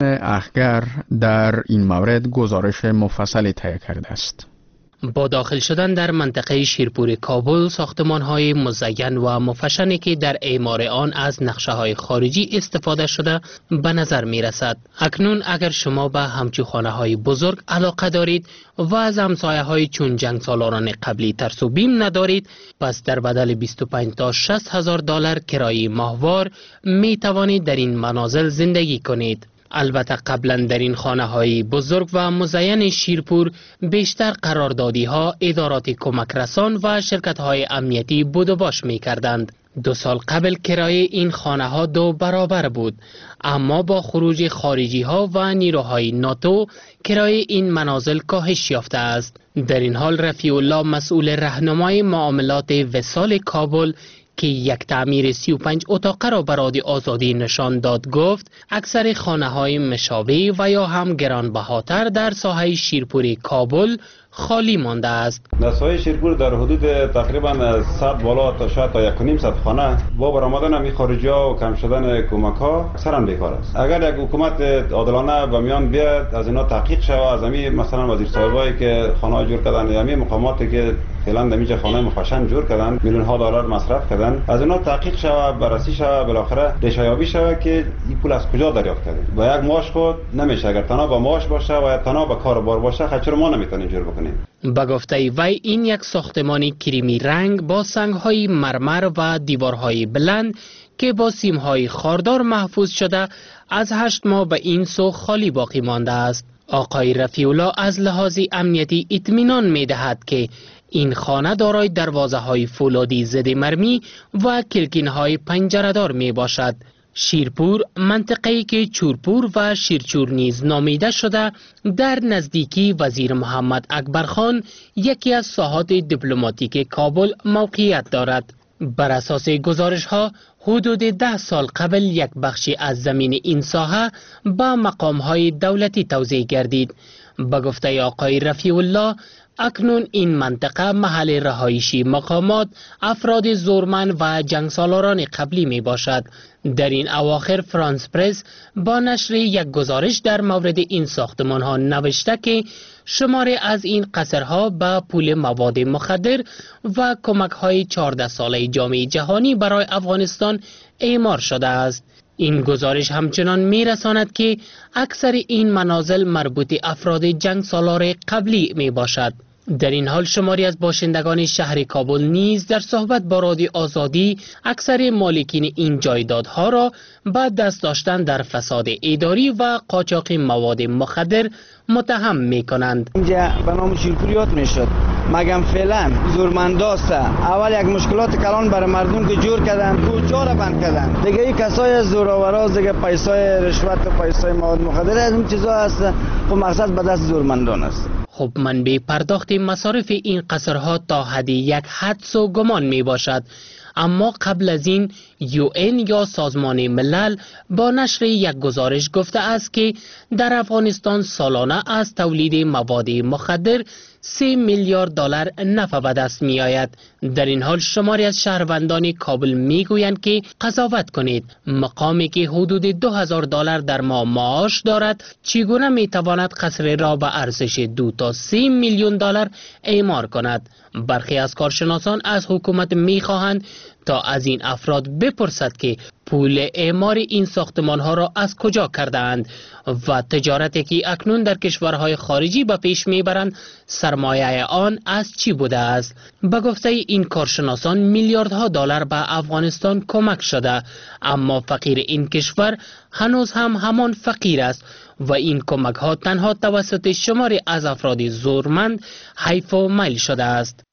اخگر در این مورد گزارش مفصلی تهیه کرده است. با داخل شدن در منطقه شیرپور کابل، ساختمان‌های مزین و مفشنی که در اعمار آن از نقشه‌های خارجی استفاده شده به نظر می‌رسد. اکنون اگر شما به همچو خانه‌های بزرگ علاقه دارید و از همسایه‌های چون جنگ سالاران قبلی ترس و بیم ندارید، پس در بدل 25 تا 60 هزار دلار کرایه ماهوار می توانید در این منازل زندگی کنید. البته قبلا در این خانه های بزرگ و مزین شیرپور بیشتر قراردادی ها، ادارات کمک رسان و شرکت های امنیتی بود و باش می کردند. 2 سال قبل کرایه این خانه ها 2 برابر بود، اما با خروج خارجی ها و نیروهای ناتو کرایه این منازل کاهش یافته است. در این حال رفیع الله، مسئول راهنمای معاملات وصال کابل که یک تعمیر 35 اتاقه را به رادیو آزادی نشان داد، گفت اکثر خانه های مشابه و یا هم گرانبهاتر در ساحه شیرپور کابل خالی مانده است. در ساحه شیرپور در حدود تقریبا 100 بالا تا شاید تا 1.5 خانه با برآمدن همین خارجی‌ها و کم شدن کمک‌ها اکثرا بیکار است. اگر یک حکومت عادلانه به میان بیاد، از اینا تحقیق شود، از همین مثلا وزیر صاحبایی که خانه‌ها جور کردن، همین مقاماتی که فعلا دمیج خانه مفشن جور کردن، میلیون ها دلار مصرف کردن، از اینا تحقیق شود، بررسی شود، بالاخره ریشه‌یابی شود که این پول از کجا دریافت کردن. و یک معاش خود نمیشه، اگر تنها با معاش باشه و یا تنها با کاربار باشه، خچر ما نمیتونیم جور بکنیم. به گفته وی، این یک ساختمانی کریمی رنگ با سنگ‌های مرمر و دیوارهای بلند که با سیم‌های خاردار محفوظ شده از 8 ماه به این سو خالی باقی مانده است. آقای رفیع الله از لحاظ امنیتی اطمینان می‌دهد که این خانه دارای دروازه‌های فولادی ضد مرمی و کلکین‌های پنجره‌دار میباشد. شیرپور، منطقه‌ای که چورپور و شیرچور نیز نامیده شده، در نزدیکی وزیر محمد اکبرخان، یکی از ساحات دیپلماتیک کابل موقعیت دارد. بر اساس گزارش‌ها، حدود 10 سال قبل یک بخشی از زمین این ساحه به مقام‌های دولتی توزیع گردید. به گفته آقای رفیع الله، اکنون این منطقه محل رهایشی مقامات، افراد زورمند و جنگسالاران قبلی می باشد. در این اواخر فرانس پرس با نشر یک گزارش در مورد این ساختمان ها نوشته که شماری از این قصرها به پول مواد مخدر و کمک های 14 ساله جامعه جهانی برای افغانستان اعمار شده است. این گزارش همچنان میرساند که اکثر این منازل مربوط افراد جنگ سالار قبلی می باشد. در این حال شماری از باشندگان شهر کابل نیز در صحبت با رادیو آزادی اکثر مالکین این جایدادها را با دست داشتن در فساد اداری و قاچاق مواد مخدر متهم می کنند. اینجا به نام شیرپور یاد می شد، مگم فعلا زورمنداست. اول یک مشکلات کلان برای مردم که جور کردن، کجا را بند کردن. دیگه این کسای زورآورا دیگه پیسای رشوت و پیسای مواد مخدر از این چیزا هست، خب مقصد به دست زورمندان است. خب منبع پرداخت مصارف این قصرها تا حد یک حدس و گمان می باشد. اما قبل از این UN یا سازمان ملل با نشر یک گزارش گفته است که در افغانستان سالانه از تولید مواد مخدر 3 میلیارد دلار نفع به دست می آید. در این حال شماری از شهروندان کابل می گویند که قضاوت کنید، مقامی که حدود 2000 دلار در ماه معاش دارد چگونه می تواند قصر را به ارزش 2 تا 3 میلیون دلار اعمار کند. برخی از کارشناسان از حکومت می خواهند تا از این افراد بپرسد که پول اعمار این ساختمان ها را از کجا کرده اند و تجارتی که اکنون در کشورهای خارجی به پیش میبرند سرمایه آن از چی بوده است. به گفته این کارشناسان میلیاردها دلار به افغانستان کمک شده، اما فقیر این کشور هنوز هم همان فقیر است و این کمک ها تنها توسط شماری از افراد زورمند حیف و میل شده است.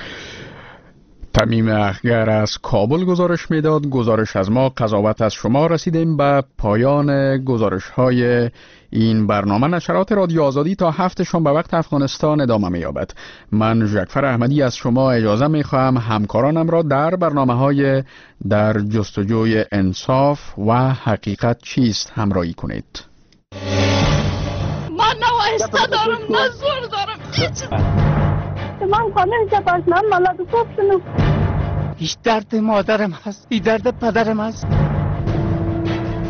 تمیم اخگر از کابل گزارش میداد. گزارش از ما، قضاوت از شما. رسیدیم به پایان گزارش های این برنامه. نشرات رادیو آزادی تا 7 شنبه وقت افغانستان ادامه می‌یابد. من جعفر احمدی از شما اجازه می‌خواهم همکارانم را در برنامه‌های در جستجوی انصاف و حقیقت چیست همراهی کنید. من نوایسته دارم، نه زور دارم. من خانه جباشنم ملاد خوب شنو. هیچ درد مادرم هست، هیچ درد پدرم هست.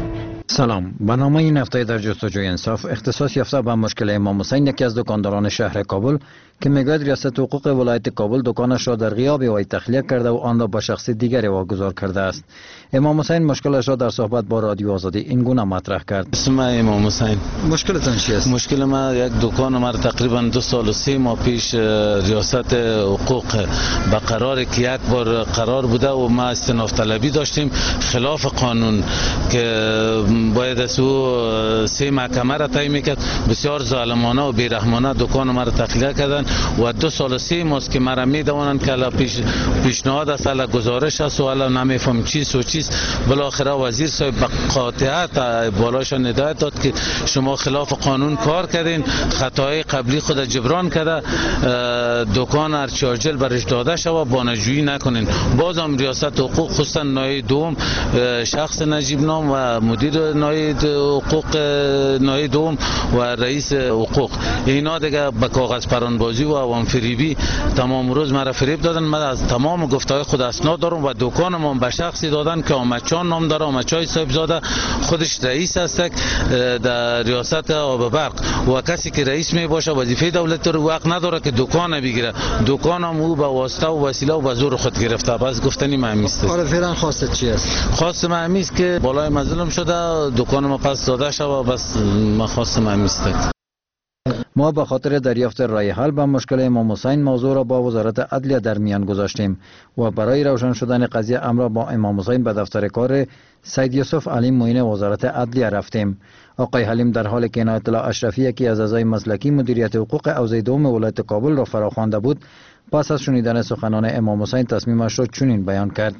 سلام. برنامه این هفته در جستجوی انصاف اختصاص یافته به مشکل امام حسین، یکی از دکانداران شهر کابل که میگوید ریاست حقوق ولایت کابل دکانش را در غیاب وی تخلیه کرده و آن را به شخص دیگری واگذار کرده است. امام حسین مشکلش را در صحبت با رادیو آزادی این گونه مطرح کرد. اسم امام حسین. مشکلتان چی است؟ مشکل ما یک دکان ما تقریبا 2 سال و 3 ماه پیش ریاست حقوق به قرار که یک بار قرار بوده و ما استناف طلبی داشتیم خلاف قانون که باید از او 3 محکمه را تعیین میکرد. بسیار ظالمانه و بیرحمانه دکان ما را تخلیه کردن و 2 سال و 3 ماه که مرا میدونن که الان پیشنهاد است، الان گزارش است و الان نمیفهم چیست و چیست. بالاخره وزیر صاحب به قاطعیت بالاشان هدایت داد که شما خلاف قانون کار کردین، خطای قبلی خود جبران کرده، دکان ارچارجل برش داده شود، بانجویی نکنین. بازم ریاست حقوق خصوصا نایب دوم شخص نجیب نام و مدیر نایب حقوق نایب دوم و رئیس حقوق اینا دیگه به کاغذ پرانبازی و عوام فریبی تمام روز مرا فریب دادن. من از تمام گفتهای خود اسناد دارم و دکانم به شخصی دادن که آمدچان نام داره، آمدچای صاحب زاده، خودش رئیس است در ریاست آب برق و کسی که رئیس می باشه وظیفه دولت رو وقت نداره که دکان بگیره. دکانم او به واسطه و وسیله و به زور خود گرفته. بس گفتنی مهمی است. آره فعلا خواست چی است؟ خواست مهمی است که بالای مظلوم شده دکانم پس داده شود. بس ما خواست مهمی است. ما به خاطر دریافت رای حل به مشکل امام حسین موضوع را با وزارت عدلیه در میان گذاشتیم و برای روشن شدن قضیه امر با امام حسین به دفتر کار سید یوسف علی معین وزارت عدلیه رفتیم. آقای حلیم در حالی که عنایت الله اشرفی یکی از اعضای مسلکی مدیریت حقوق حوزه دوم ولایت کابل را فراخوانده بود، پس از شنیدن سخنان امام حسین تصمیمش را چنین بیان کرد.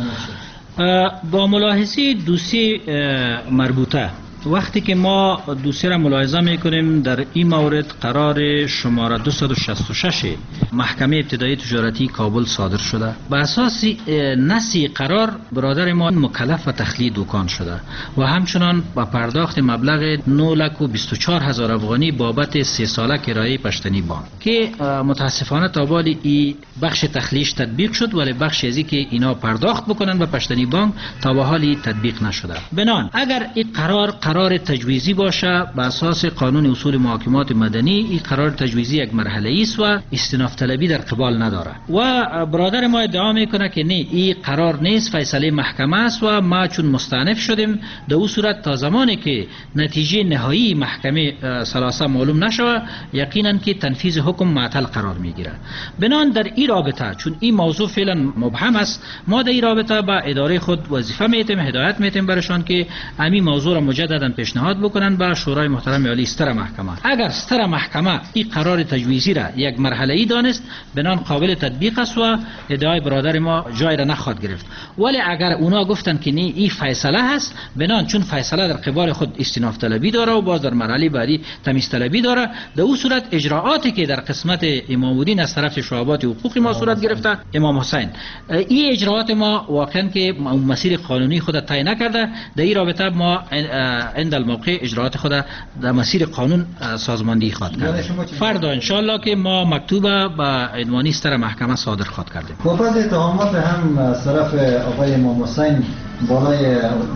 با ملاحظه دوسیه مربوطه، وقتی که ما دوسیه را ملاحظه میکنیم در این مورد قرار شماره 266 محکمه ابتدایی تجارتی کابل صادر شده. به اساس نسی قرار برادر ما مکلف و تخلیه دکان شده و همچنان با پرداخت مبلغ 9,24,000 افغانی بابت 3 ساله کرایه پشتنی بانک که متاسفانه تا بالی این بخش تخلیهش تطبیق شد، ولی بخش ازی که اینا پرداخت بکنن به پشتنی بانک تا به حالی تطبیق نشده. بنان اگر این قرار تجویزی باشه به اساس قانون اصول محاکمات مدنی، این قرار تجویزی یک مرحله است و استئناف طلبی در قبال نداره و برادر ما ادعا میکنه که نه، این قرار نیست، فیصله محکمه است و ما چون مستأنف شدیم در اون صورت تا زمانی که نتیجه نهایی محکمه ثلاثه معلوم نشود یقینا که تنفیذ حکم معطل قرار میگیره. بنان در این رابطه چون این موضوع فعلا مبهم است، ما در این رابطه با اداره خود وظیفه میتیم، هدایت میتیم برشان که همین موضوع را مجددا پیشنهاد بکنن به شورای محترم عالی ستر محکمه. اگر ستر محکمه این قرار تجویزی را یک مرحله ای دانست، بنان قابل تطبیق است و ادعای برادر ما جای را نخواهد گرفت. ولی اگر اونا گفتن که نه این فیصله هست، بنان چون فیصله در قبال خود استئناف طلبی داره و باز در مرحله بعدی تمیز طلبی داره، در اون صورت اجراعاتی که در قسمت امام الدین از طرف شعبات حقوقی ما صورت گرفته امام حسین، این اجراعات ما واقعا که مسیر قانونی خود طی نکرده، در این رابطه ما عند الموقع اجراعات خود در مسیر قانون سازماندهی خواهد کرد. فردا ان شاء الله که ما مکتوب به عنوانی ستر محکمه صادر خواهد کردیم. و بعد اتهامات هم از طرف آقای امام حسین بالای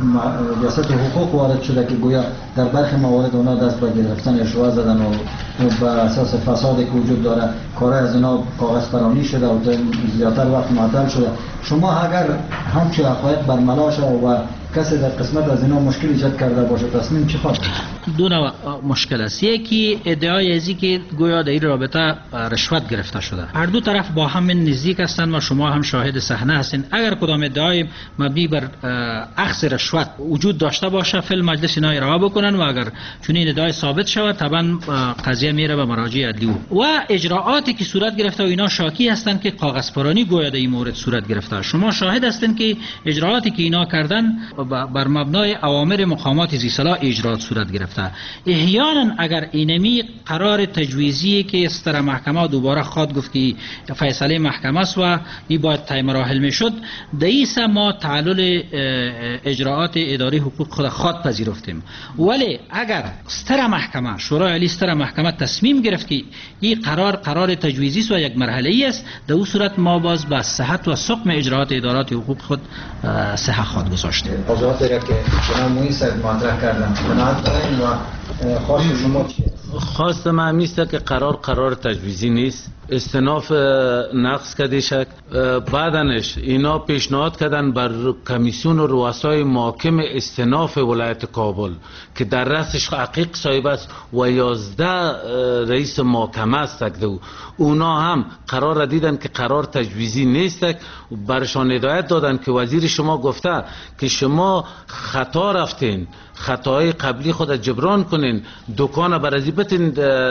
ریاست حقوق وارد شده که گویا در برخی موارد اونا دست به گرفتن رشوه زدن و بر اساس فسادی که وجود داره کارهای از اینا کاغذ پرانی شده و زیادتر وقت معطل شده. شما اگر همچه حقایق برملا شده و کسی در قسمت از اینا مشکل ایجاد کرده باشه، تصمیم چی خواهد؟ دو نوع مشکل است. یکی ادعای ازی که گویا در این رابطه رشوت گرفته شده. هر دو طرف با هم نزدیک هستند و شما هم شاهد صحنه هستین. اگر کدام ادعای مبنی بر اخذ رشوت وجود داشته باشه، فی المجلس اینا ارائه بکنن و اگر چون این ادعای ثابت شود طبعا قضیه میره به مراجع عدلی و اجراعاتی که صورت گرفته و اینا شاکی هستند که کاغذ پرانی گویا در این مورد صورت گرفته. شما شاهد هستین که اجراعاتی که اینا کردن بر مبنای اوامر مقامات ذی صلاح اجرات صورت گرفته. گرفته. احیانا اگر اینمی قرار تجویزی که استر محکمه دوباره خواد گفت که فیصله محکمه است و این باید طی مراحل میشد، دیسه ما تعلل اجراعات اداری حقوق خود خواد پذیرفتیم. ولی اگر استر محکمه، شورای عالی استر محکمه تصمیم گرفت که این قرار تجویزی است و یک مرحله ای است، در اون صورت ما باز به صحت و سقم اجراعات ادارات حقوق خود صحه خواد گذاشتیم. موضوعات را که جناب موین صاحب مطرح کردن قناعت دارین و خواست شما چیه؟ خواست من همیسته که قرار تجویزی نیست، استناف نقص کده شد. بعدنش اینا پیشنهاد کردن بر کمیسیون و رؤسای محاکم استناف ولایت کابل که در رأسش عقیق صاحب است و 11 رئیس محاکمه است. اونا هم قرار دیدن که قرار تجویزی نیست، برشان هدایت دادن که وزیر شما گفته که شما خطا رفتین، خطاهای قبلی خود جبران کنین، دکان برازی بتین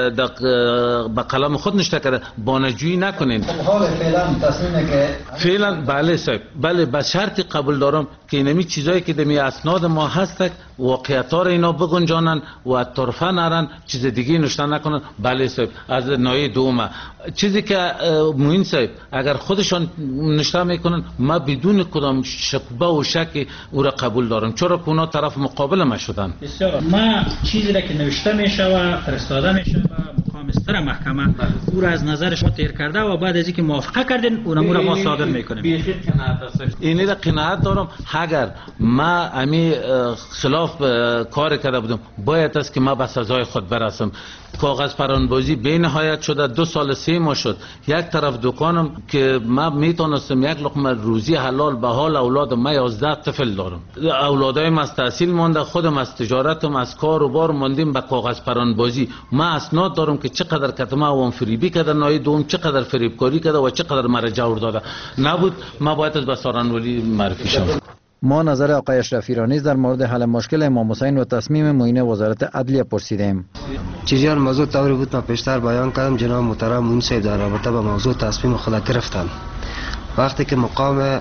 به قلم خود نشته کرده، بانجویی نکنین. حال فعلا تصمیمه که فعلا بله صاحب، بله به شرط قبول دارم که اینمی چیزایی که دمی اسناد ما هست واقعیت ها را اینا بگنجانن و طرفه نرن، چیز دیگه نشته نکنن. بله صاحب، از نایه دومه چیزی که موین صاحب اگر خودشان نشته میکنن ما بدون کدام شکوه و شک او را قبول دارم، چرا که اونا طرف مقابل ما شدن. بسیار ما چیزی را که نوشته میشه و فرستاده میشه و مقام استر محکمه او را از نظر شما تیر کرده و بعد از اینکه موافقه کردین اونم را ما صادر میکنیم. اینی را قناعت دارم. اگر ما امی خلاف کار کرده بودم باید است که ما به سزای خود برسم. کاغذ پرانبازی به نهایت شده، 2 سال 3 ماه شد. یک طرف دکانم که ما میتونستم یک لقمه روزی حلال به حال اولادم، ما 11 طفل دارم، اولادایم از تحصیل مانده، خودم از تجارتم از کار و بار ماندیم به کاغذ پرانبازی. ما اسناد دارم که چقدر کتمه اوام فریبی کرده، نای دوم چقدر فریبکاری کرده و چقدر مرا جور داده. نبود ما باید از به سارنولی معرفی شم. ما نظر آقای اشرفی را نیز در مورد حل مشکل امام حسین و تصمیم معین وزارت عدلیه پرسیدیم. چیزیان موضوع طوری بود من پیشتر بیان کردم. جناب محترم موین صاحب در رابطه با موضوع تصمیم خود گرفتن. وقتی که مقام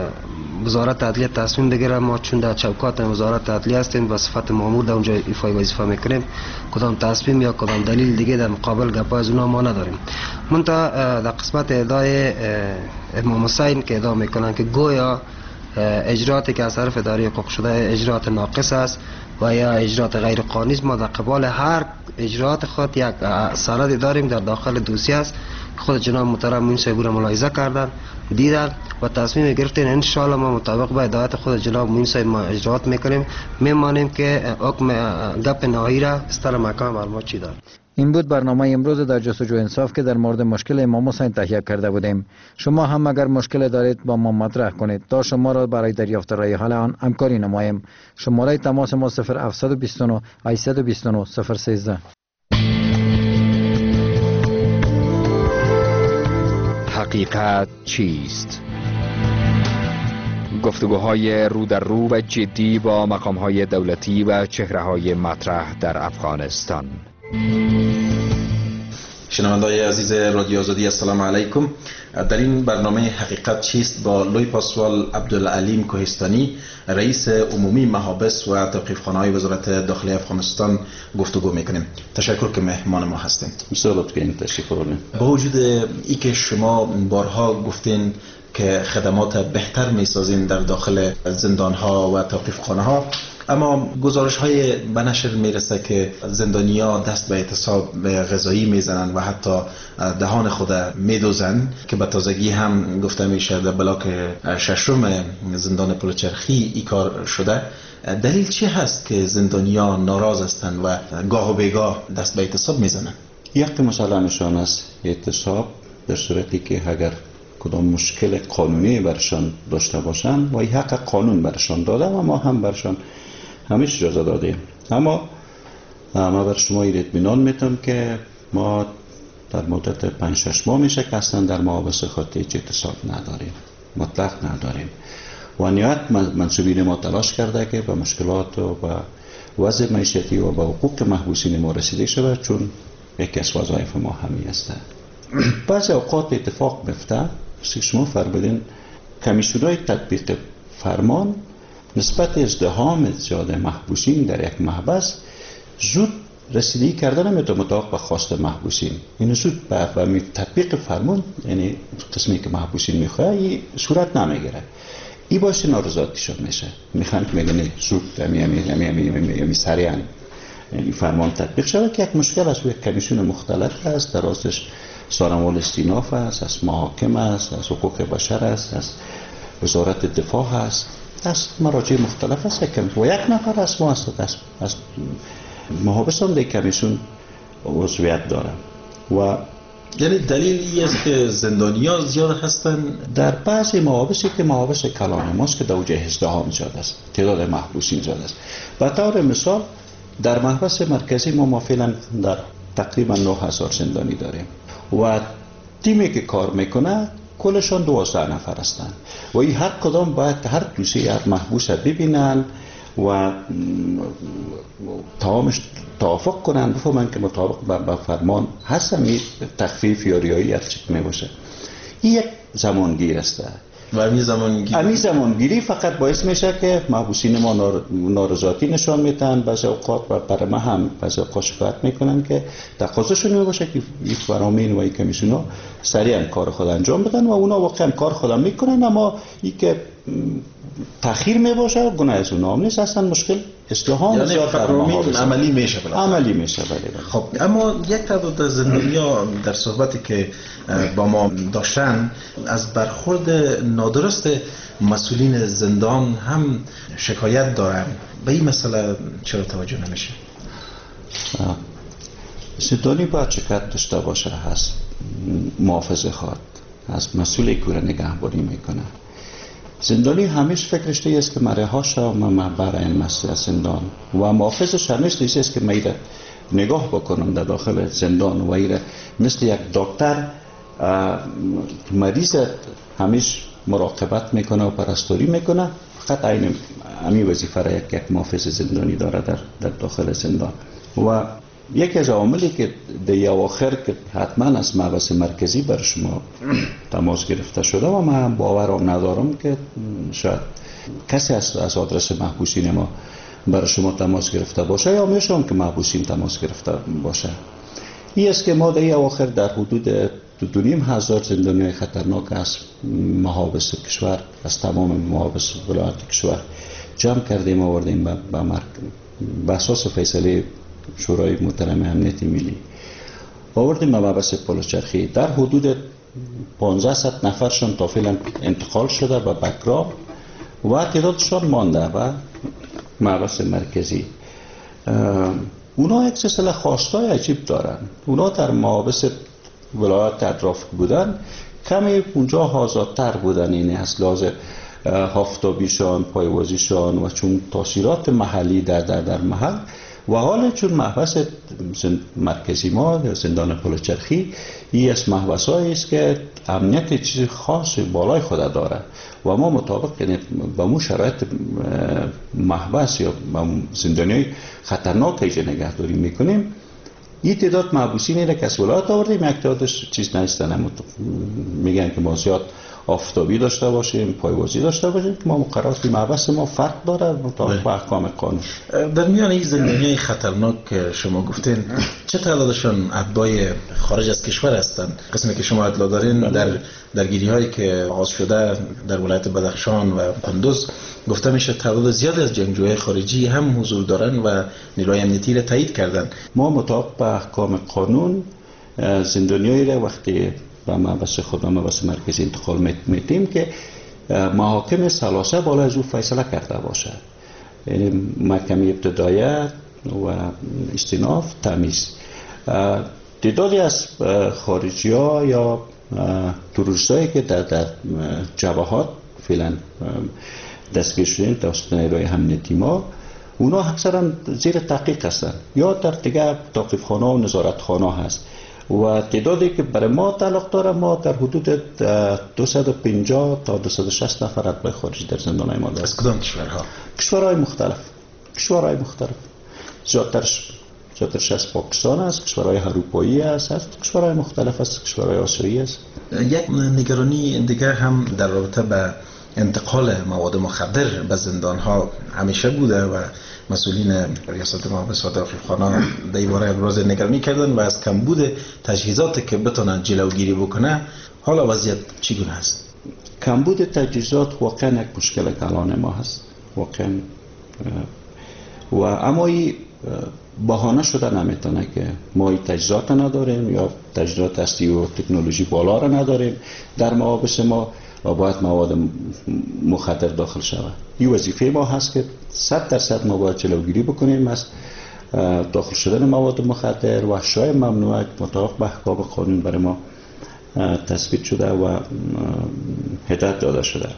وزارت عدلیه تصمیم بگیره، ما چون در چوکات وزارت عدلیه هستیم و صفت مأمور در اونجا ایفای وظیفه میکنیم، کدام تصمیم یا کدام دلیل دیگه در مقابل گپا از اونها ما نداریم. منتها در قسمت ادعای امام حسین که ادعا میکنن که گویا اجرااتی که از طرف اداره حقوق شده اجرات ناقص است و یا اجرات غیر قانونی است، ما در قبال هر اجرات خود یک سند داریم در داخل دوسیه است. خود جناب محترم موین صاحب را ملاحظه کردن، دیدن و تصمیم گرفتن. ان شاء الله ما مطابق با هدایت خود جناب موین صاحب ما اجرات میکنیم. میمانیم که حکم گپ نهایی را استر محکمه معلومات چی دارد. این بود برنامه امروز در جستجو انصاف که در مورد مشکل امام حسین تهیه کرده بودیم. شما هم اگر مشکل دارید با ما مطرح کنید تا شما را برای دریافت رای حل آن همکاری نماییم. شماره تماس ما 0729 829 013. حقیقت چیست؟ گفتگوهای رو در رو و جدی با مقامهای دولتی و چهره‌های مطرح در افغانستان. شنونده‌های عزیز رادیو آزادی السلام علیکم. در این برنامه حقیقت چیست با لوی پاسوال عبدالعلیم کوهستانی رئیس عمومی محابس و توقیفخانه‌های وزارت داخلی افغانستان گفتگو میکنیم. تشکر که مهمان ما هستین. بسیار تشریف آوردین. با وجود ای که شما بارها گفتین که خدمات بهتر میسازین در داخل زندان‌ها و توقیفخانه‌ها، اما گزارش های به نشر میرسه که زندانی‌ها دست به اعتصاب غذایی میزنن و حتی دهان خود میدوزن که به تازگی هم گفته میشه در بلاک 6 زندان پلچرخی ای کار شده. دلیل چی هست که زندانی‌ها ناراض هستند و گاه و بیگاه دست به اعتصاب میزنن؟ یک مسئلهشان است اعتصاب در صورتی که اگر کدام مشکل قانونی برشان داشته باشند و حق قانون برشان داده و ما هم برشان همیشه اجازه دادیم. اما ما بر شما اطمینان میتونم که ما در مدت 5-6 ماه میشه که اصلا در محابس خود هیچ اعتصاب نداریم، مطلق نداریم و نهایت منصوبین ما تلاش کرده که به مشکلات و به وضع معیشتی و به حقوق محبوسین ما رسیده شود، چون یکی از وظایف ما همین است. بعضی اوقات اتفاق میفته شما فرمودین کمیسیون‌های تطبیق فرمان نسبت ازدحام زیاد محبوسین در یک محبس زود رسیدگی کردن نمیتونه مطابق به خواست محبوسین. این زود به تطبیق فرمون، یعنی قسمی که محبوسین میخواه این صورت نمیگیره. این باعث نارضایتیشون میشه. میخوان که میگن زود یعنی سریعا این فرمان تطبیق شده که یک مشکل است. یک کمیسیون مختلف است، در راستش سازمان استیناف است، از محاکم است، از حقوق بشر است، از وزارت دفاع است، از مراجع مختلف است و یک نفر از ما است. از محابس هم در کمیسیون عضویت داره. و یعنی دلیل این است که زندانی‌ها زیاد هستن در بعضی محابسی که محابس کلان ماست که در اوج ازدحام زیاد است، تعداد محبوسین زیاد است. به طور مثال در محبس مرکزی ما فعلا در تقریبا 9000 زندانی داریم و تیمی که کار میکنه کلشان 12 نفر هستند و این هر کدام باید هر دوسیه هر محبوس ببینن و تمامش توافق کنن، بفهمن که مطابق با فرمان هستن، این تخفیف یا ریایی هر چی می باشه. این یک زمانگیر است و همین زمانگیری فقط باعث میشه که محبوسین ما نارضایتی نشان میدن. بعضی اوقات و برای ما هم بعضی اوقات شکایت میکنن که تقاضاشون می باشه که این فرامین و این کمیسیونا سریعا کار خود انجام بدن و اونا واقعا کار خود میکنن، اما این که تأخیر می باشه گناه از اونا هم نیست، اصلا مشکل ازدحام یعنی فرامین عملی میشه بله. عملی میشه بله. خب اما یک تعداد از زندانی‌ها در صحبتی که با ما داشتن از برخورد نادرست مسئولین زندان هم شکایت دارن. به این مسئله چرا توجه نمیشه؟ زندانی باید شکایت داشته باشه، هست محافظه خواد از مسئولی که را نگهبانی میکنه. زندانی همیشه فکرش است که مرهاش و برای این مسئله زندان و محافظش همیشه است که میره نگاه بکنم در داخل زندان و ایره مثل یک دکتر مریض همیشه مراقبت میکنه و پرستاری میکنه. فقط این همین وظیفه را یک محافظ زندانی داره در داخل زندان. و یکی از عواملی که در اواخر که حتما از محبس مرکزی بر شما تماس گرفته شده و من باورم ندارم که شاید کسی از آدرس محبوسین ما برای شما تماس گرفته باشه یا میشم که محبوسین تماس گرفته باشه. این است که ما در اواخر در حدود 2500 زندانیای خطرناک از محابس کشور، از تمام محابس ولایت کشور جمع کردیم و آوردیم به اساس فیصله شورای محترم امنیت ملی آوردیم به محبس پلوچرخی. در حدود 1500 نفرشان تا فعلا انتقال شده به بکرام و تعدادشان مانده به محبس مرکزی. اونا یک سلسله خواستای عجیب دارن. اونا در محابس ولایت اطراف بودن، کمی اونجا آزادتر بودن، یعنی از لحاظ هافتابیشان، پایوازیشان و چون تاثیرات محلی در محل. و حالا چون محبس مرکزی ما زندان پلوچرخی این از محبس‌هایی است که امنیت چیز خاص بالای خود داره و ما مطابق با مو شرایط محبس یا زندانیای خطرناک ایجا نگهداری میکنیم. این تعداد محبوسینی را که از ولایت آوردیم، یک تعدادش چیز نیستن، میگن که ما زیاد آفتابی داشته باشیم، پایوازی داشته باشیم که ما مقررات محبس ما فرق داره مطابق با احکام قانون. در میان این زندانیای خطرناک که شما گفتین چه تعدادشان اتباع خارج از کشور هستند؟ قسمی که شما اطلاع دارین در درگیری هایی که آغاز شده در ولایت بدخشان و قندوز گفته میشه تعداد زیادی از جنگجوهای خارجی هم حضور دارن و نیروهای امنیتی را تایید کردن. ما مطابق با احکام قانون زندانیایی را وقتی و محبس خود و محبس مرکزی انتقال میدیم که محاکم ثلاثه بالا از او فیصله کرده باشه، یعنی محکمه ابتدایه و استیناف تمیز. تعدادی از خارجی ها یا تروریست هایی که در جبهات فعلا دستگیر شدن توسط نیروهای امنیتی ما، اونا اکثرا زیر تحقیق هستن یا در دیگه توقیفخانه و نظارتخانه هست و تعدادی که برای ما تعلق داره ما در حدود 250 تا 260 نفر اتباع خارجی در زندانهای ما داریم. از کدام کشورها؟ کشورهای مختلف. زیادترش از پاکستان است، کشورهای اروپایی است، کشورهای مختلف است، کشورهای آسیایی است. یک نگرانی دیگر هم در رابطه با انتقال مواد مخدر به زندانها همیشه بوده و مسئولین ریاست محافظ و توقیفخانه در این باره ابراز نگرانی کردن و از کمبود تجهیزاتی که بتونن جلوگیری بکنه. حالا وضعیت چگونه است؟ کمبود تجهیزات واقعا یک مشکل کلان ما هست واقعا، و اما این بهانه شده نمیتونه که ما این تجهیزات نداریم یا تجهیزات هستی و تکنولوژی بالا را نداریم در محابس ما و باید مواد مخدر داخل شود. این وظیفه ما هست که 100% ما باید جلوگیری بکنیم از داخل شدن مواد مخدر و اشیاء ممنوعه مطابق به احکام قانون برای ما تثبیت شده و هدایت داده شده.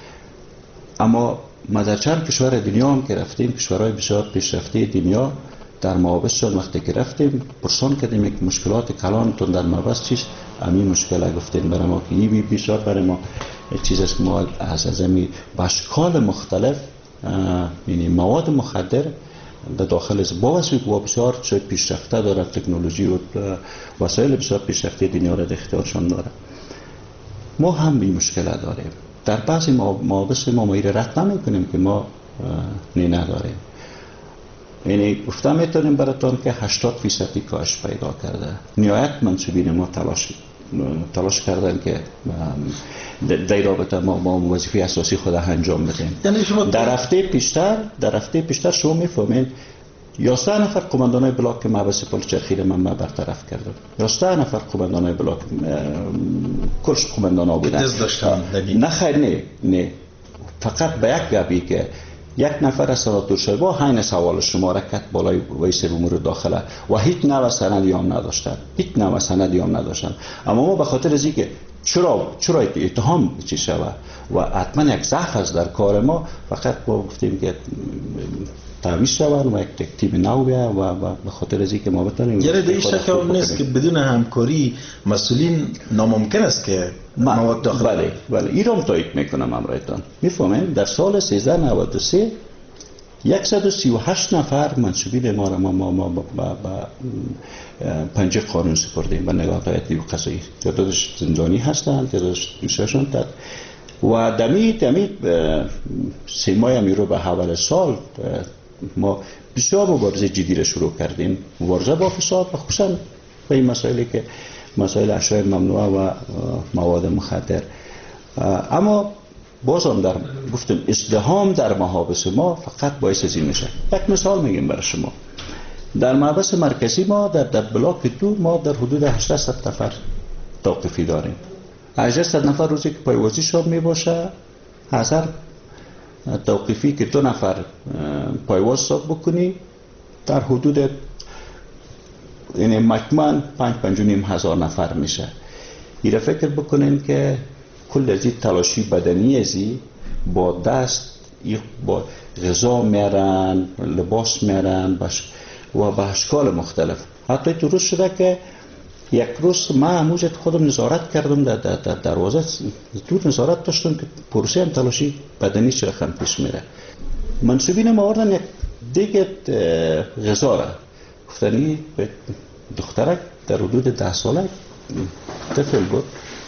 اما ما در چند کشور دنیا هم که رفتیم، کشورهای بسیار پیشرفته دنیا، در محابسشان وقتی که رفتیم پرسان کردیم که مشکلات کلانتون در محابس چیست؟ همین مشکل گفتیم برای ما که این بسیار برای ما چیز است. ما از امی با اشکال مختلف یعنی مواد مخدر در داخل است، با وسیله که بسیار پیشرفته داره، تکنولوژی و وسایل بسیار پیشرفته دنیا را در اختیارشان داره. ما هم این مشکل داریم. در بعضی محابس ما را رد نمی کنیم که ما نداریم. یعنی گفتم میتونیم براتون که 80% کاهش پیدا کرده. نهایت منصوبین ما تلاش کردن که در رابطه ما وظیفه اساسی خود انجام بدیم. در هفته پیشتر شما میفهمین 11 نفر قماندانای بلاک محبس پلچرخی را من برطرف کردم. 11 نفر قماندانای بلاک کلش قماندانا بودن. نه خیر نه فقط به یک گپی که یک نفر از سناتور شایبا حین سوال شما را کت بالای رئیس امور داخله و هیچ نوع سندی هم نداشتن. اما ما به خاطر از اینکه چرا اتهام چی شود و حتما یک ضعف است در کار ما، فقط با گفتیم که تعویض شود و یک تیم نو بیاید و به خاطر از اینکه ما بتونیم یعنی در این شک نیست که بدون همکاری مسئولین ناممکن است که مواد داخل. بله این را تایید میکنم امرایتان. میفهمین در سال 1393 138 نفر منصوبین ما را ما پنجه قانون سپردیم به نگاه نیروی قضایی. تعدادش زندانی هستند، تعدادش دوستشان و دمی 3 ماه رو به حول سال ما بسیار مبارزه جدی را شروع کردیم، مبارزه با فساد و خصوصا به این مسائلی که مسائل اشیاء ممنوعه و مواد مخدر. اما بازم در گفتم ازدحام در محابس ما فقط باعث از این میشه. یک مثال میگم برای شما. در محبس مرکزی ما در بلاک 2 ما در حدود 800 نفر توقیفی داریم. 800 نفر روزی که پایوازی شب می باشه، هزار توقیفی که 2 نفر پایواز حساب بکنی در حدود یعنی مجموعاً 5-5.5 هزار نفر میشه. این فکر بکنین که کل از این تلاشی بدنی ازی با دست با غذا میرن، لباس میرن و به اشکال مختلف. حتی تو روز شده که یک روز من موجت خودم نظارت کردم در دروازه دور نظارت داشتم که پروسه هم تلاشی بدنی چه رقم پیش میره. منصوبین ما آوردن یک دیگه غذا را گفتنی به دخترک در حدود 10 ساله طفل بود،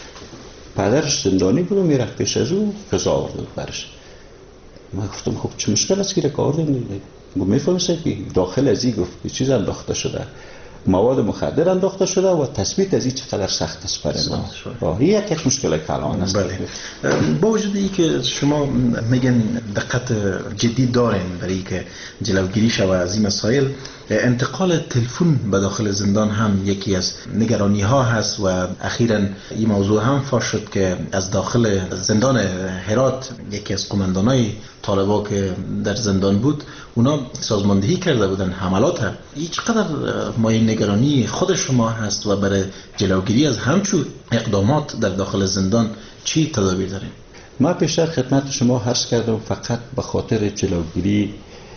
پدرش زندانی بود و میرفت پیش از او غذا آورده برش. من گفتم خب چه مشکل است که رک آوردن دیگه؟ میفهمسته که داخل از این گفت چیز انداخته شده، مواد مخدر انداخته شده و تثبیت از این چقدر سخت است برای ما. این یک مشکل کلان است. بله. با وجود این که شما میگن دقت جدی دارین برای که جلوگیری شود از این مسائل، انتقال تلفن به داخل زندان هم یکی از نگرانی ها هست و اخیراً این موضوع هم فاش شد که از داخل زندان هرات یکی از قماندانای طالبا که در زندان بود اونا سازماندهی کرده بودن حملات هم. این چقدر مایه نگرانی خود شما هست و برای جلوگیری از همچون اقدامات در داخل زندان چی تدابیر دارین؟ ما پیشتر خدمت شما عرض کردم فقط به خاطر جلوگیری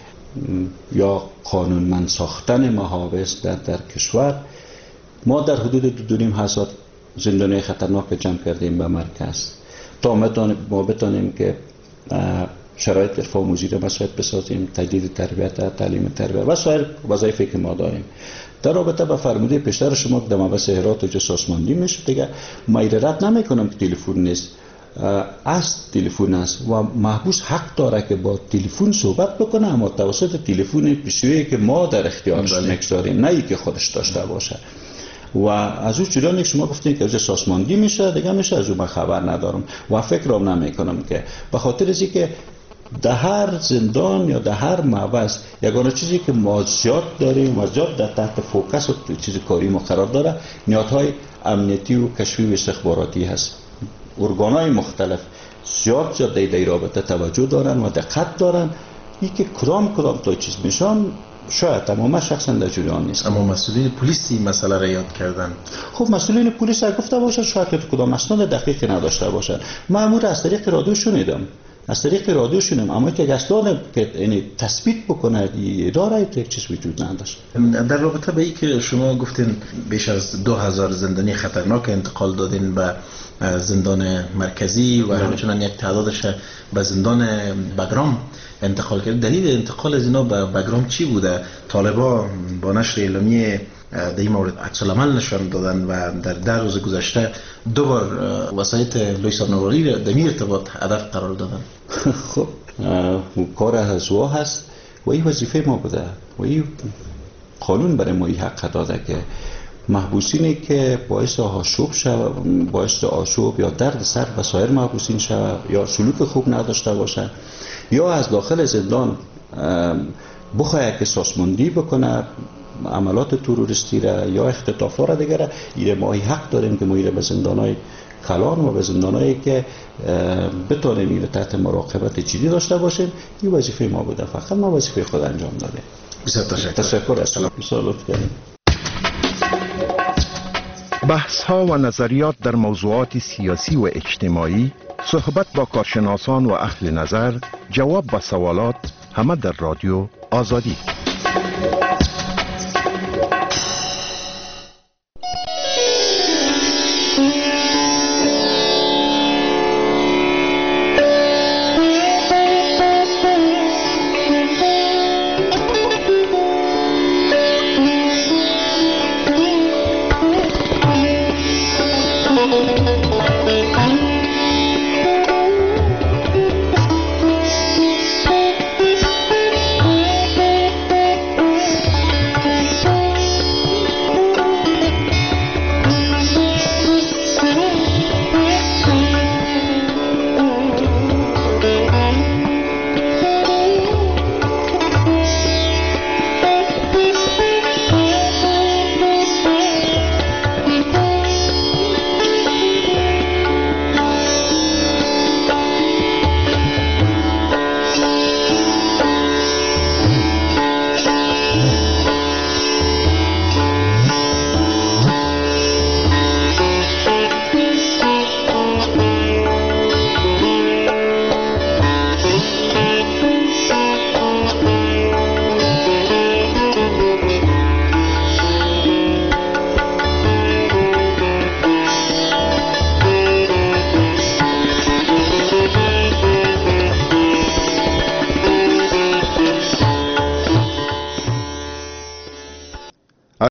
یا قانونمند ساختن محابس در کشور ما در حدود 2.5 زندانی خطرناک جمع کردیم به مرکز تا ما بتانیم که شرایط ارفاع مجری مساعد بسازیم، تجدید تربیت، تعلیم تربیت و سایر وظایفی که ما داریم. در رابطه با فرموده پیشتر شما که در محبس هرات و سازماندهی میشه دیگه ما رد نمیکنم که تلفن نیست. از تلفن است و محبوس حق داره که با تلفن صحبت بکنه، اما توسط تلفن پیشویی که ما در اختیارش میگذاریم، نه ای که خودش داشته باشه. و از اون چیزایی که شما گفتین که از سازماندهی میشه دیگه میشه، از اون من خبر ندارم و فکرم نمیکنم که به خاطر از اینکه در هر زندان یا در هر محبس یگانه چیزی که ما زیاد داریم و زیاد در تحت فوکس و چیز کاری ما قرار داره نیازهای امنیتی و کشفی و استخباراتی هست. ارگانهای مختلف زیاد در این رابطه توجه دارن و دقت دارن. این که کدام تا چیز میشن شاید تماما شخصا در جریان نیست. اما مسئولین پلیس این مسئله را یاد کردن. خب مسئولین پلیس اگه گفته باشن شاید که کدام اسناد دقیقی نداشته باشن. مأمور از طریق رادیو شنیدم، اما که اسناد که یعنی تثبیت بکنه اداره یک چیز وجود نداشت. در رابطه به این که شما گفتین بیش از 2000 زندانی خطرناک انتقال دادین به زندان مرکزی و همچنان یک تعدادش به زندان بگرام انتقال کرد. دلیل انتقال از اینا به بگرام چی بوده؟ طالبا با نشر اعلامیه در این مورد عکس العمل نشان دادن و در روز گذشته 2 بار وسایت لویسانواری را در این ارتباط هدف قرار دادن. خب کار هزوا هست و این وظیفه ما بوده و این قانون برای ما حق داده که محبوسینی که باعث آشوب یا درد سر و سایر محبوسین شود یا سلوک خوب نداشته باشند یا از داخل زندان بخواهد که سازماندهی بکنه عملات تروریستی را یا اختطافا را دیگر، این ما حق داریم که ما به زندانهای کلان و به زندانهایی که بتونیم این تحت مراقبت جدی داشته باشیم. این وظیفه ما بوده، فقط ما وظیفه خود انجام دادیم. بسیار تشکر. بسیار لطف کردید. بحث ها و نظریات در موضوعات سیاسی و اجتماعی، صحبت با کارشناسان و اهل نظر، جواب به سوالات، همه در رادیو آزادی.